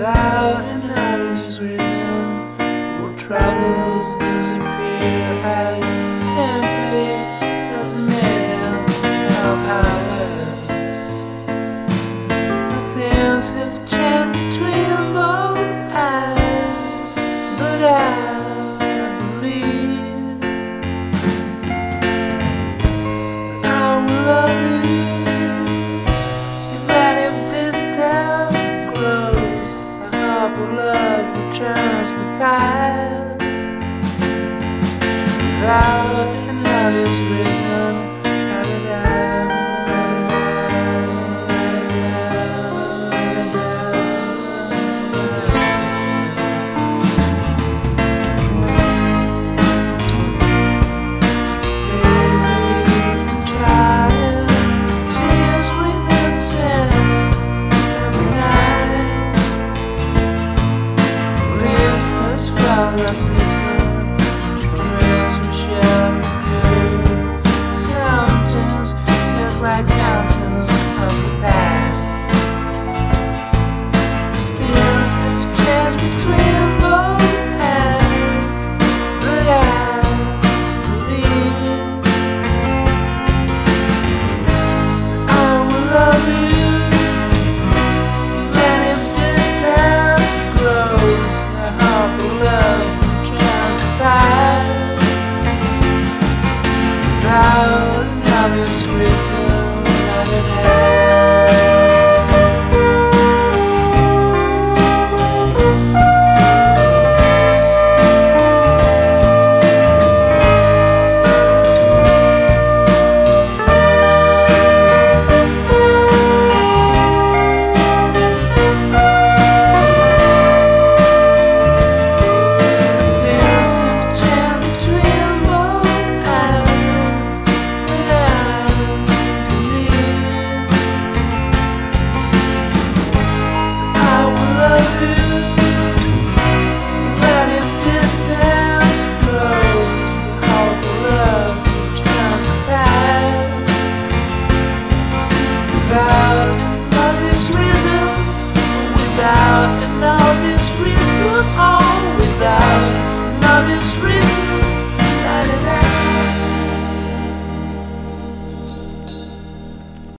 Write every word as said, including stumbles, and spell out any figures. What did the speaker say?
Cloud and houses risen, will troubles disappear as simply as the man of ours. Things have changed between both eyes, but I believe that I will love you even if distance grows. I hope love returns the past. Cloud and houses